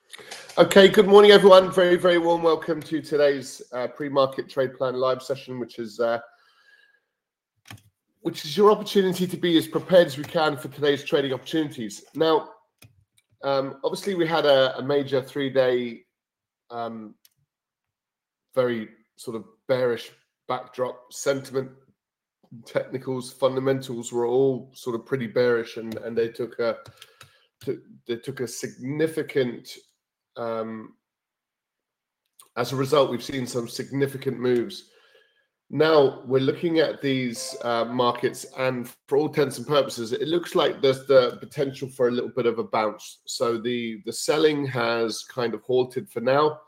Okay, good morning, everyone. Very, very warm welcome to today's pre-market trade plan live session, which is your opportunity to be as prepared as we can for today's trading opportunities. Now, obviously, we had a major 3-day, very sort of bearish backdrop. Sentiment, technicals, fundamentals were all sort of pretty bearish, and they took a significant. As a result, we've seen some significant moves. Now we're looking at these markets, and for all intents and purposes, it looks like there's the potential for a little bit of a bounce. So the selling has kind of halted for now.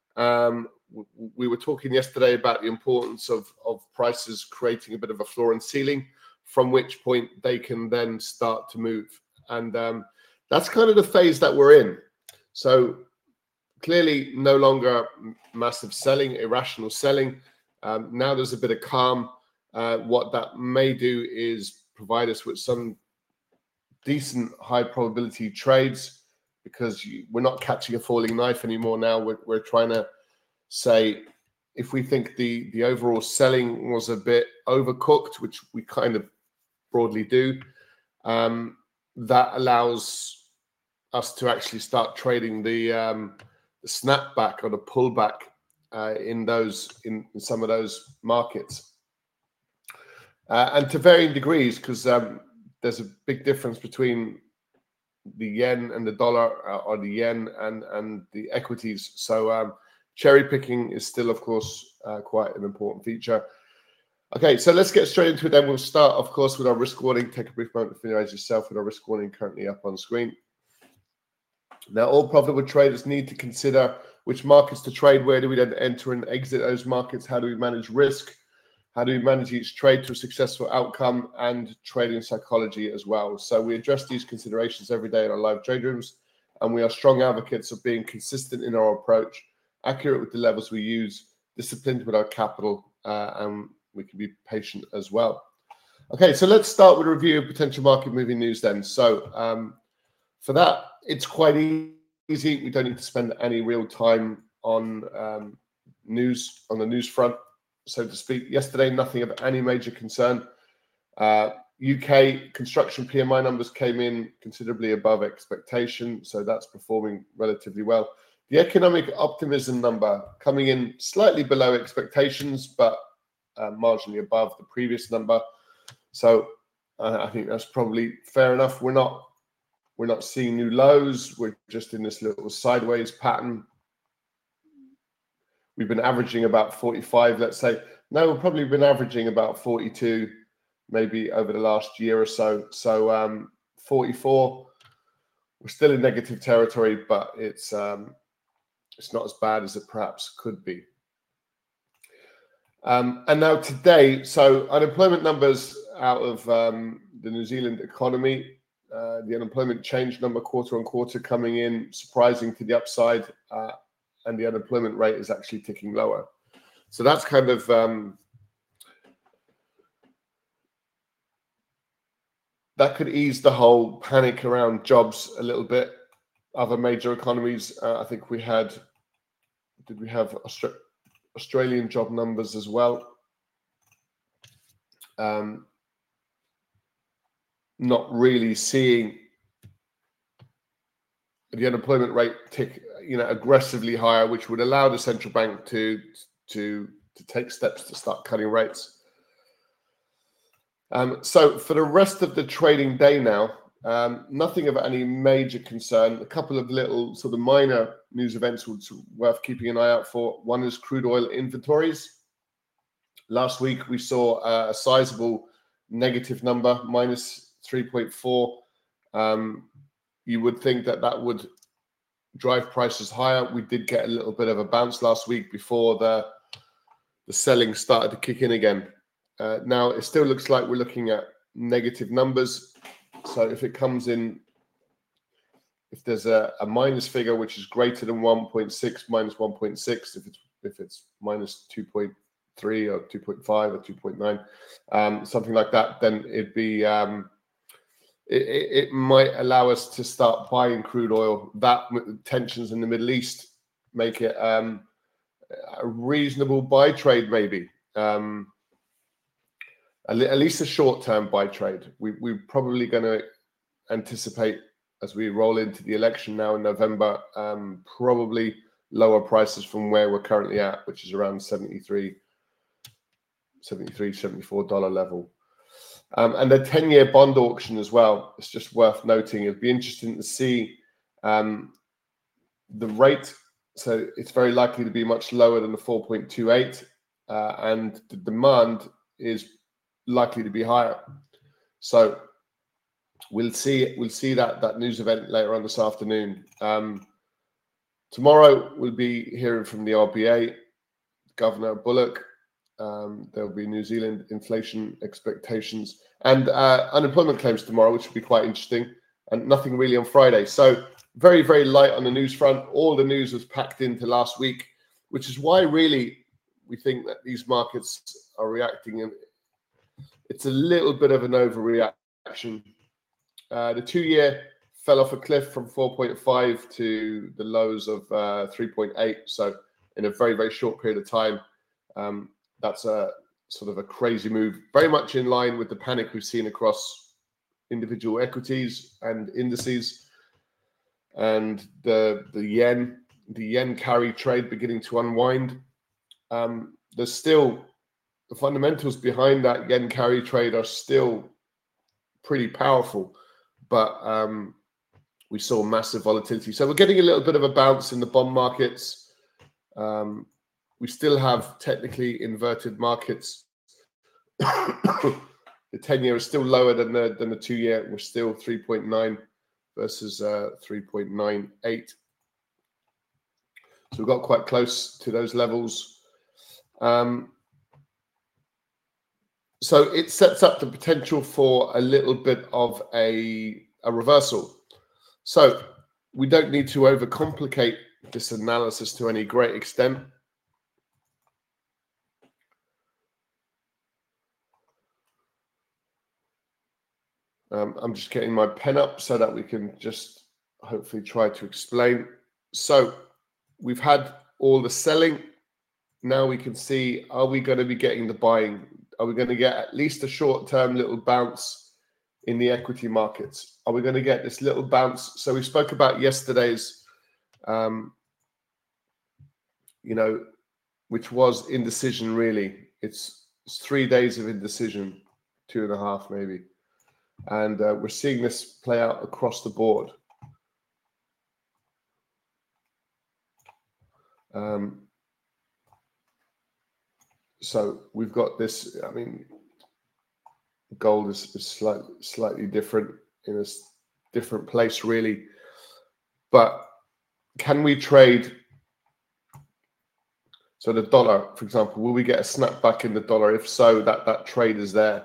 We were talking yesterday about the importance of prices creating a bit of a floor and ceiling, from which point they can then start to move. And that's kind of the phase that we're in. So clearly no longer massive selling, irrational selling. Now there's a bit of calm. What that may do is provide us with some decent high probability trades, because we're not catching a falling knife anymore. Now we're trying to say, if we think the overall selling was a bit overcooked, which we kind of broadly do, that allows us to actually start trading the snapback or the pullback in some of those markets, and to varying degrees, because there's a big difference between the yen and the dollar, or the yen and the equities. So cherry picking is still, of course, quite an important feature. Okay, so let's get straight into it. Then we'll start, of course, with our risk warning. Take a brief moment to familiarize yourself with our risk warning, currently up on screen. Now, all profitable traders need to consider which markets to trade. Where do we then enter and exit those markets? How do we manage risk? How do we manage each trade to a successful outcome? And trading psychology as well. So we address these considerations every day in our live trade rooms, and we are strong advocates of being consistent in our approach, accurate with the levels we use, disciplined with our capital, and we can be patient as well. Okay, so let's start with a review of potential market moving news then. So for that, it's quite easy. We don't need to spend any real time on news on the news front, so to speak. Yesterday, nothing of any major concern. UK construction PMI numbers came in considerably above expectation, so that's performing relatively well. The economic optimism number coming in slightly below expectations, but marginally above the previous number. So I think that's probably fair enough. We're not seeing new lows. We're just in this little sideways pattern. We've been averaging about 45, let's say. No, we've probably been averaging about 42, maybe over the last year or so. So 44, we're still in negative territory, but it's not as bad as it perhaps could be. And now today, so unemployment numbers out of the New Zealand economy. The unemployment change number quarter on quarter coming in surprising to the upside, and the unemployment rate is actually ticking lower. So that's kind of that could ease the whole panic around jobs a little bit. Other major economies, I think we have Australian job numbers as well. Not really seeing the unemployment rate tick, aggressively higher, which would allow the central bank to take steps to start cutting rates. So for the rest of the trading day now, nothing of any major concern. A couple of little sort of minor news events worth keeping an eye out for. One is crude oil inventories. Last week we saw a sizable negative number, minus 3.4. You would think that would drive prices higher. We did get a little bit of a bounce last week before the selling started to kick in again. Now it still looks like we're looking at negative numbers. So if it comes in, if there's a minus figure which is greater than 1.6, minus 1.6, if it's minus 2.3 or 2.5 or 2.9, something like that, then it might allow us to start buying crude oil. That tensions in the Middle East make it a reasonable buy trade, maybe. At least a short-term buy trade. We're probably going to anticipate, as we roll into the election now in November, probably lower prices from where we're currently at, which is around $73, $74 level. And the 10-year bond auction as well, it's just worth noting. It'd be interesting to see the rate. So it's very likely to be much lower than the 4.28, and the demand is likely to be higher. So we'll see that news event later on this afternoon. Tomorrow we'll be hearing from the RBA, Governor Bullock. There'll be New Zealand inflation expectations and unemployment claims tomorrow, which will be quite interesting, and nothing really on Friday. So very, very light on the news front. All the news was packed into last week, which is why really we think that these markets are reacting. And it's a little bit of an overreaction. The 2-year fell off a cliff from 4.5 to the lows of 3.8. So in a very, very short period of time, that's a sort of a crazy move, very much in line with the panic we've seen across individual equities and indices, and the yen carry trade beginning to unwind. There's still the fundamentals behind that yen carry trade are still pretty powerful, but we saw massive volatility. So we're getting a little bit of a bounce in the bond markets. We still have technically inverted markets. The 10-year is still lower than the 2-year. We're still 3.9 versus 3.98. So we got quite close to those levels. So it sets up the potential for a little bit of a reversal. So we don't need to overcomplicate this analysis to any great extent. I'm just getting my pen up so that we can just hopefully try to explain. So we've had all the selling. Now we can see, are we going to be getting the buying? Are we going to get at least a short-term little bounce in the equity markets? Are we going to get this little bounce? So we spoke about yesterday's, which was indecision really. It's 3 days of indecision, 2.5 maybe. And we're seeing this play out across the board. So we've got this, I mean, gold is slightly different in a different place really. But can we trade? So the dollar, for example, will we get a snapback in the dollar? If so, that trade is there.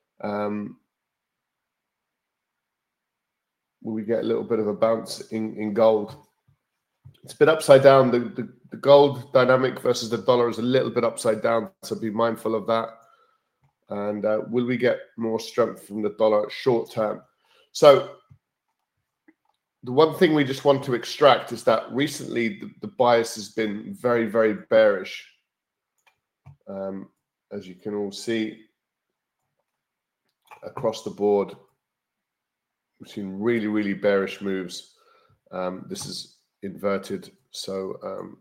Will we get a little bit of a bounce in gold? It's a bit upside down. The gold dynamic versus the dollar is a little bit upside down, so be mindful of that. And will we get more strength from the dollar short term? So the one thing we just want to extract is that recently the bias has been very, very bearish. As you can all see across the board, we've seen really, really bearish moves. This is inverted. So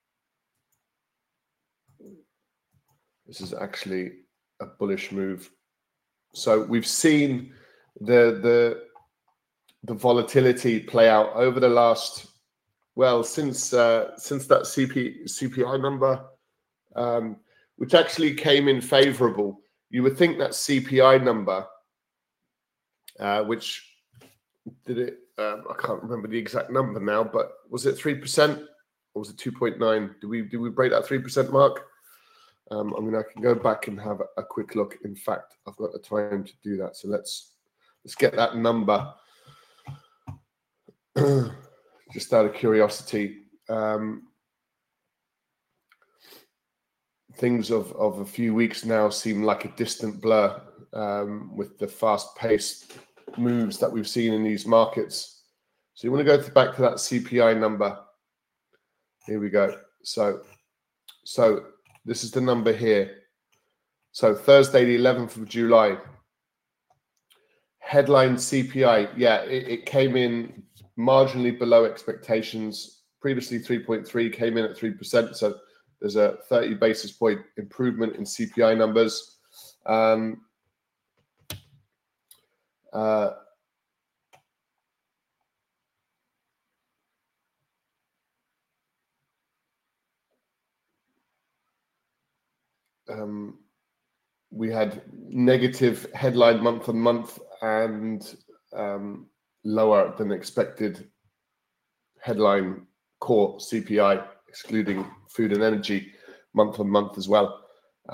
this is actually a bullish move. So we've seen the volatility play out over the last, well, since that CPI number, which actually came in favorable. You would think that CPI number, which did it, I can't remember the exact number now, but was it 3% or was it 2.9? Did we break that 3% mark? I mean, I can go back and have a quick look. In fact, I've got the time to do that. So let's get that number. Just out of curiosity, things of a few weeks now seem like a distant blur with the fast-paced moves that we've seen in these markets. So you want to go back to that CPI number. Here we go. So this is the number here. So Thursday, the 11th of July. Headline CPI, yeah, it came in marginally below expectations. Previously 3.3, came in at 3%. So there's a 30 basis point improvement in CPI numbers. We had negative headline month on month and lower than expected headline core CPI, excluding food and energy, month on month as well.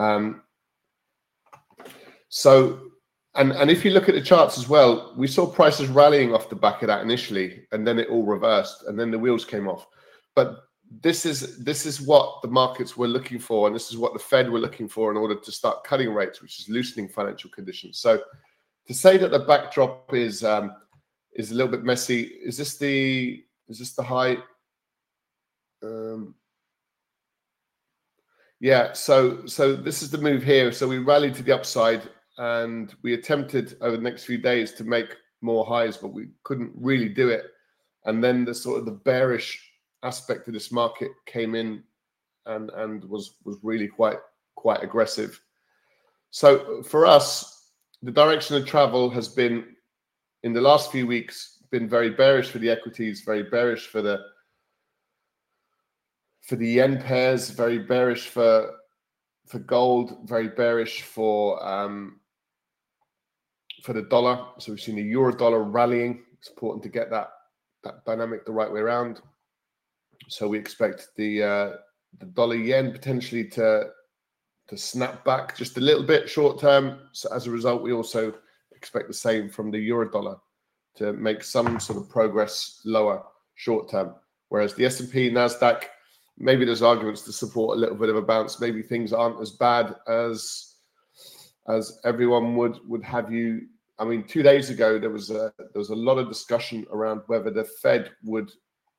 And if you look at the charts as well, we saw prices rallying off the back of that initially, and then it all reversed, and then the wheels came off. But this is what the markets were looking for, and this is what the Fed were looking for in order to start cutting rates, which is loosening financial conditions. So to say that the backdrop is a little bit messy, is this the high? Yeah, so this is the move here. So we rallied to the upside, and we attempted over the next few days to make more highs, but we couldn't really do it. And then the sort of the bearish aspect of this market came in and was really quite aggressive. So for us, the direction of travel has been, in the last few weeks, been very bearish for the equities, very bearish for the yen pairs, very bearish for gold, very bearish for the dollar. So we've seen the euro dollar rallying. It's important to get that dynamic the right way around. So we expect the dollar yen potentially to snap back just a little bit short term. So as a result, we also expect the same from the euro dollar to make some sort of progress lower short term. Whereas the S&P, Nasdaq, maybe there's arguments to support a little bit of a bounce. Maybe things aren't as bad as everyone would have you. I mean, 2 days ago there was a lot of discussion around whether the Fed would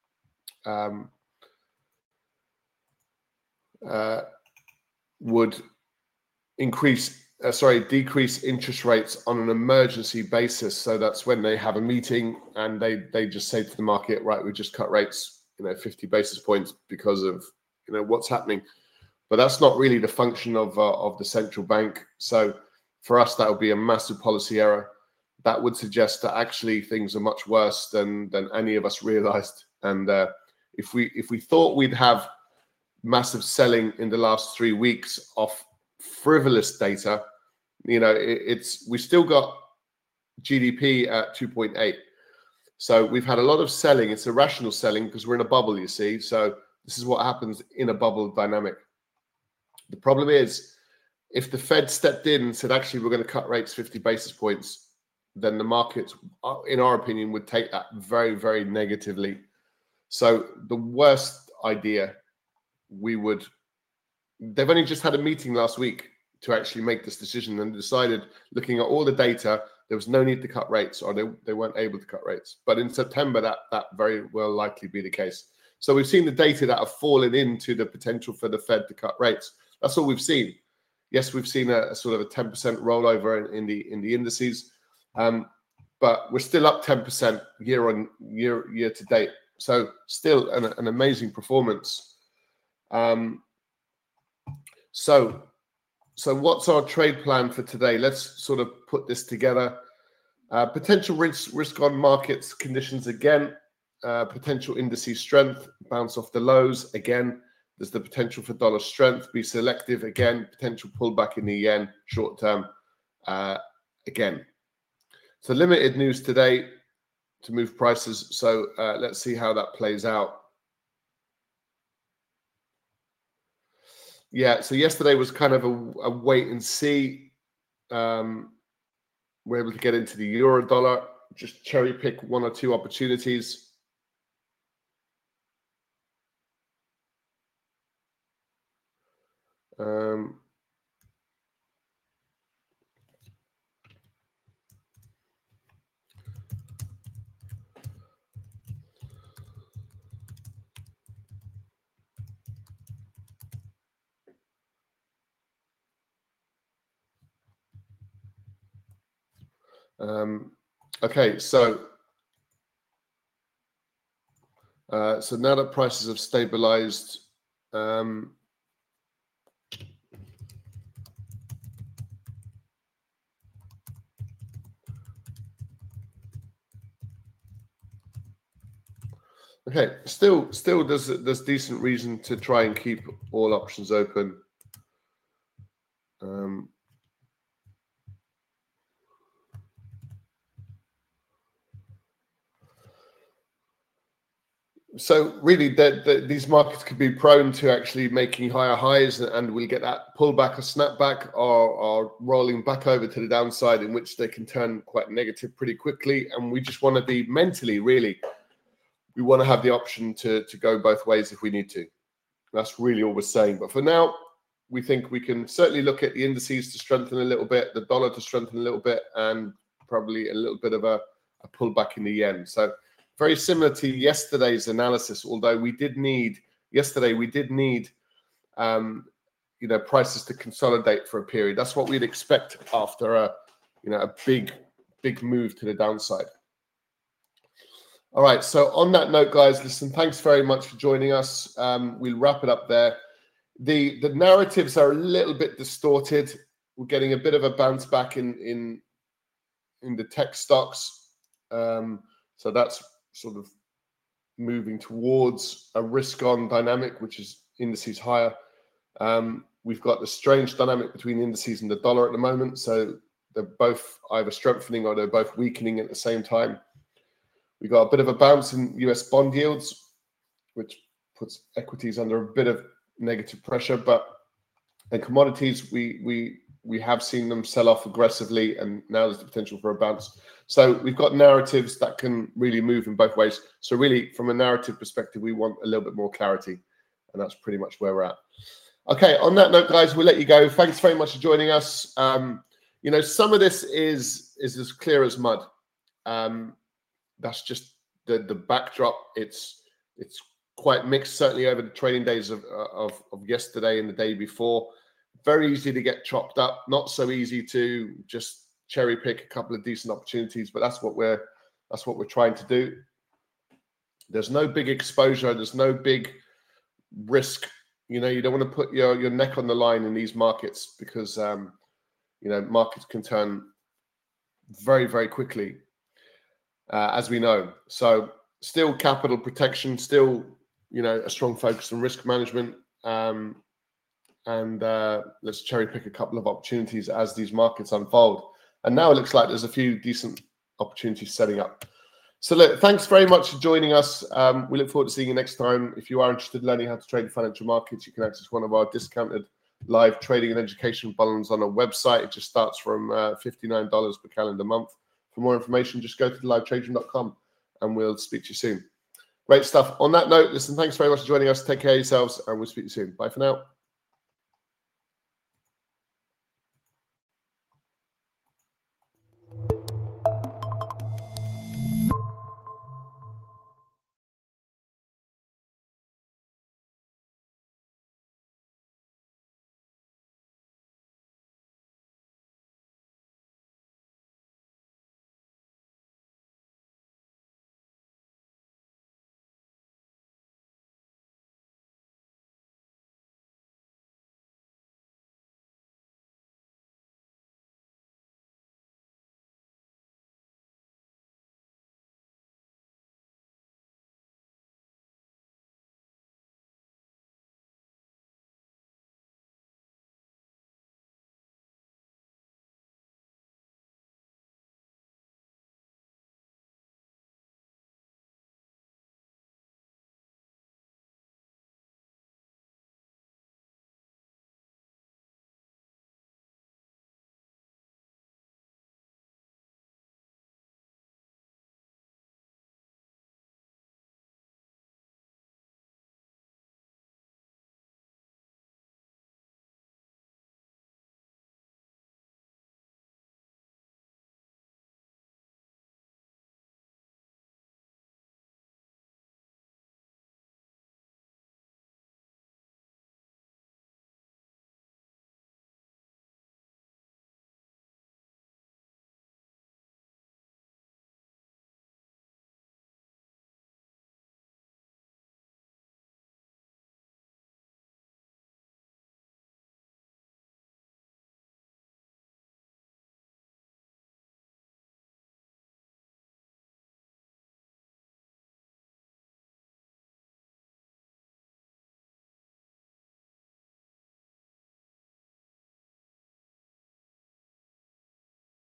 decrease interest rates on an emergency basis. So that's when they have a meeting and they just say to the market, right, we just cut rates, 50 basis points because of what's happening. But that's not really the function of the central bank. So for us, that would be a massive policy error. That would suggest that actually things are much worse than any of us realized. And if we thought we'd have massive selling in the last 3 weeks of frivolous data, we still got GDP at 2.8. So we've had a lot of selling. It's irrational selling because we're in a bubble, you see. So this is what happens in a bubble dynamic. The problem is, if the Fed stepped in and said, actually, we're going to cut rates 50 basis points, then the markets, in our opinion, would take that very, very negatively. So the worst idea, they've only just had a meeting last week to actually make this decision and decided, looking at all the data, there was no need to cut rates, or they weren't able to cut rates. But in September, that very well likely be the case. So we've seen the data that have fallen into the potential for the Fed to cut rates. That's all we've seen. Yes, we've seen a sort of a 10% rollover in the indices, but we're still up 10% year to date. So still an amazing performance. So what's our trade plan for today? Let's sort of put this together. Potential risk on markets conditions again. Potential indices strength, bounce off the lows again. There's the potential for dollar strength, be selective again. Potential pullback in the yen short term again. So limited news today to move prices. So let's see how that plays out. Yeah, so yesterday was kind of a wait and see. We're able to get into the euro dollar, just cherry pick 1 or 2 opportunities. Okay, so now that prices have stabilized, okay, still there's decent reason to try and keep all options open. So really, these markets could be prone to actually making higher highs, and we'll get that pullback or snapback, or rolling back over to the downside, in which they can turn quite negative pretty quickly. And we just want to be mentally, really, we want to have the option to go both ways if we need to. That's really all we're saying. But for now, we think we can certainly look at the indices to strengthen a little bit, the dollar to strengthen a little bit, and probably a little bit of a pullback in the yen. So very similar to yesterday's analysis, although we did need prices to consolidate for a period. That's what we'd expect after a big move to the downside. All right, so on that note, guys, listen, thanks very much for joining us. We'll wrap it up there. The narratives are a little bit distorted. We're getting a bit of a bounce back in the tech stocks. So that's sort of moving towards a risk-on dynamic, which is indices higher. We've got the strange dynamic between indices and the dollar at the moment. So they're both either strengthening or they're both weakening at the same time. We got a bit of a bounce in US bond yields, which puts equities under a bit of negative pressure. But in commodities, we have seen them sell off aggressively, and now there's the potential for a bounce. So we've got narratives that can really move in both ways. So really, from a narrative perspective, we want a little bit more clarity, and that's pretty much where we're at. Okay, on that note, guys, we'll let you go. Thanks very much for joining us. Some of this is as clear as mud. That's just the backdrop. It's quite mixed, certainly over the trading days of yesterday and the day before. Very easy to get chopped up. Not so easy to just cherry pick a couple of decent opportunities, but that's what we're trying to do. There's no big exposure. There's no big risk. You don't want to put your neck on the line in these markets, because markets can turn very, very quickly, as we know. So still capital protection, still a strong focus on risk management, and let's cherry pick a couple of opportunities as these markets unfold. And now it looks like there's a few decent opportunities setting up. So look, thanks very much for joining us. We look forward to seeing you next time. If you are interested in learning how to trade the financial markets, you can access one of our discounted live trading and education bundles on our website. It just starts from $59 per calendar month. For more information, just go to thelivetrading.com, and we'll speak to you soon. Great stuff. On that note, listen, thanks very much for joining us. Take care of yourselves, and we'll speak to you soon. Bye for now.